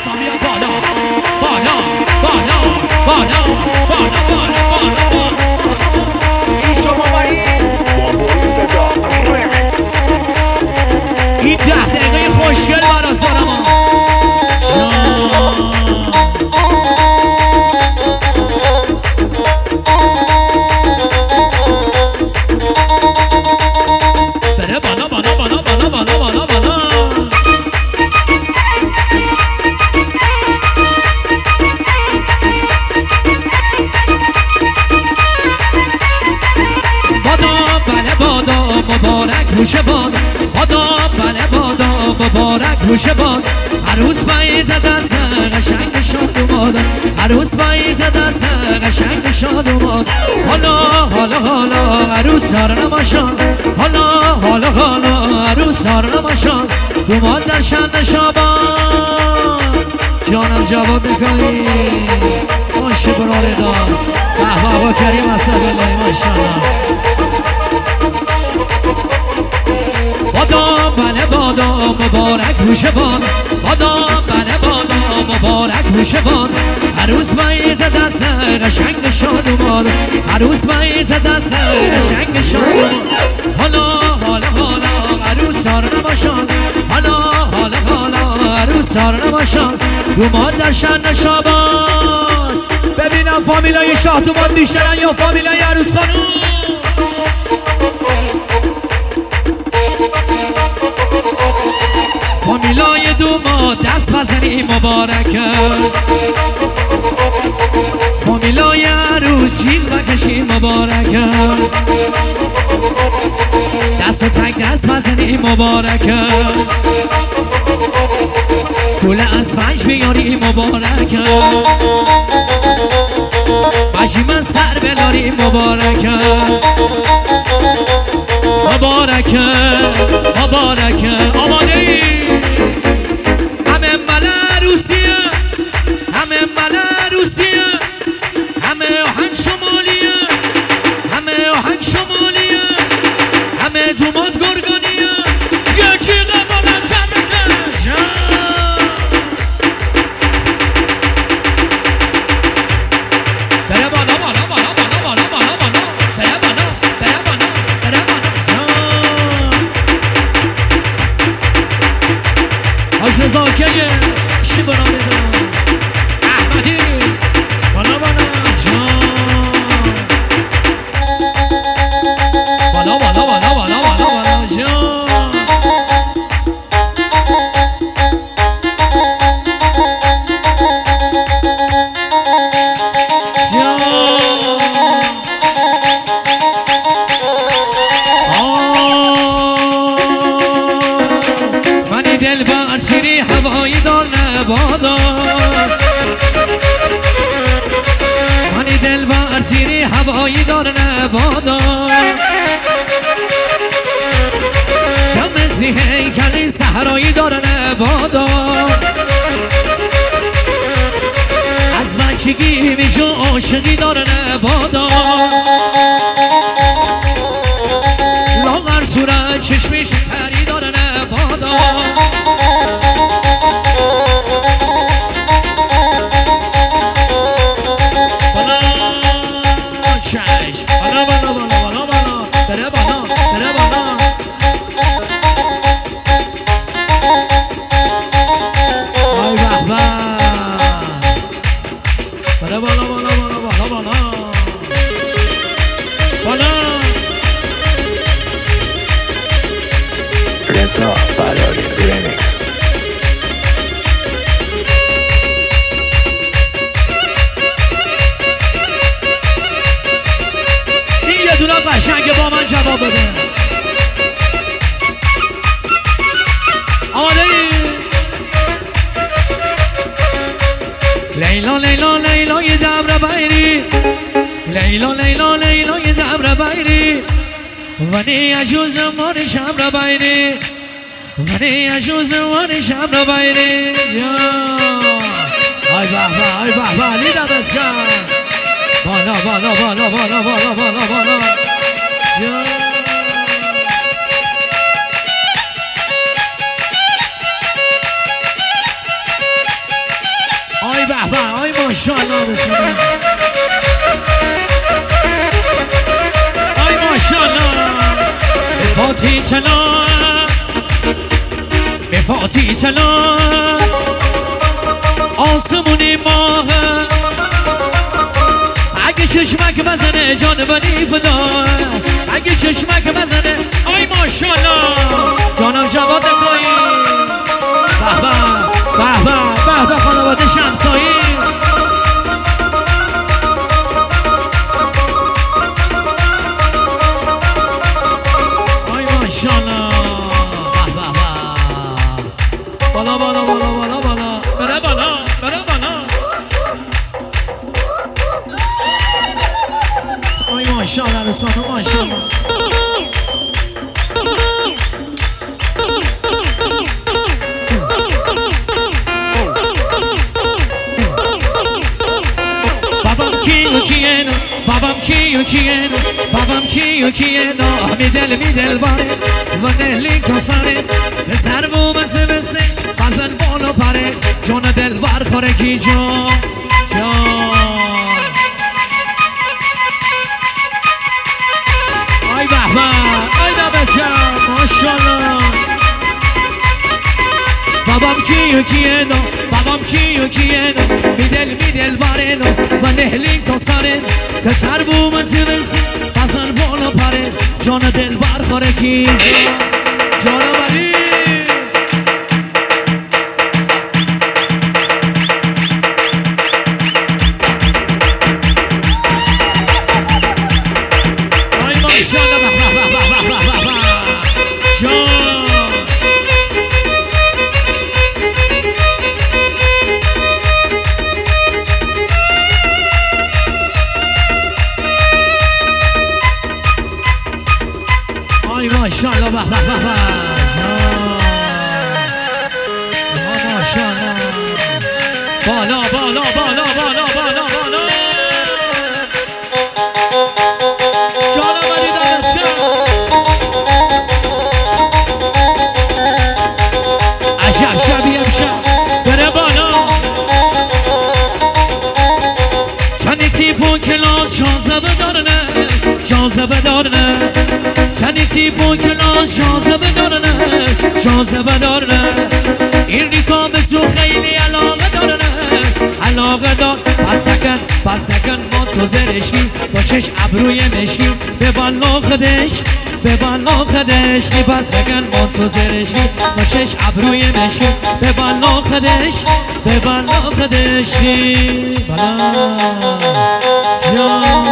دستان بیا بالا بالا بالا بالا بالا بالا بالا شما صدا رمیکس این 10 دقیقه خوشگل برات دارم بره بالا بالا بالا بالا بالا بالا بالا بادا بله بادا مبارک روش باد بادا بله بادا مبارک روش باد عروس باید دست قشنگ شاد اومد عروس باید دست قشنگ شاد اومد حالا حالا حالا عروس سار نماشان حالا حالا حالا عروس سار نماشان دومان در شن شابان جانم جواب بکنی باشه براره دار قهوه با کریم اصلا بلایی ماشالله بادا بله بادا مبارک روش باد بادا بله بادا مبارک روش باد عروس باید دست قشنگ شاد اومد عروس باید دست قشنگ شاد اومد حالا حالا حالا عروس سار نباشد حالا حالا حالا عروس سار نباشد دومان در شن شابان ببینم فامیلای شاه دومان بیشترن یا فامیلای عروس خانوم فامیلای دوما دست بزنی مبارک فامیلای عروس جیغ بکشی مبارک دست و تک دست بزنی مبارک گل از فنج بیاری مبارک بجی من سر بلاری مبارک مبارک مبارک آماده ای همه مل عروسیه همه مل عروسیه همه آهنگ شمالیه همه آهنگ شمالیه همه دومات گرگانیه یکی قبالت تبکش بره بالا بالا بالا بالا بالا بالا بالا بره بالا بره بالا بره بالا حاج رضا که شی برامه احمدی بالا بالا بالا بالا بالا بالا بالا بالا جان منی دل بر سری هوایی دار نبادا منی دل بر سری هوایی دار نبادا یا مثلی هیکلی صحرایی دار نبادا از بچگی بیجا عاشقی دار نبادا لاغر صورت چشمی شکری دار نبادا بالا چشم بالا بالا بالا بالا بالا بره بالا بره بالا آی به به بره بالا بالا بالا بالا بالا بالا رضا براری رمیکس این یه دونه قشنگ با من جواب بده آماده ای؟ لیلا لیلا لیلا یه دبر بیری لیلا لیلا لیلا یه دبر بیری ونی عجوز مانی شمر بیری ونی عجوز مانی شمر بیری آی به به آی به به علی دمت کرد بالا بالا بالا بالا بالا بالا بالا به آی ماشاءالله بسم آی ماشاءالله بفاتی چلا بفاتی چلا آسمونی ماه اگه چشمک بزنه جانبانی فدا اگه چشمک بزنه آی ماشاءالله جانم جواد کایی به به به به به خانواده شمسایی آی ماشاءالله به به به بالا بالا بالا بالا بالا بره بالا بره بالا آی ماشاءالله رسانه ماشاءالله babam kiyeno mi del bare و نهلی کساره پسر بومسه بسه فزن بالو پره جون دل بر خوره کی جان آی بهبه آی دبچه ماشالله babam kiyeno mi del bareno و نهلی کساره پسر بومسه بسه فزن بالو پره جون دل بر خوره کی جان بری آی ماشاءالله جان آی ماشاءالله به به به ماشاءالله بالا بالا بالا بالا بالا بالا جانم علی دمتگر عجب شبی امشب بره بالا تنی تیپون کلاس جاذبه دارنه تنی تیپون کلاس جاذبه دارنه این ریکا به تو خیلی علاقه دار پس نکن ما تو زرشکی با چش ابروی مشکی به بالا خدشکی پس نکن ما تو زرشکی با چش ابروی مشکی به بالا خدشکی بالا جان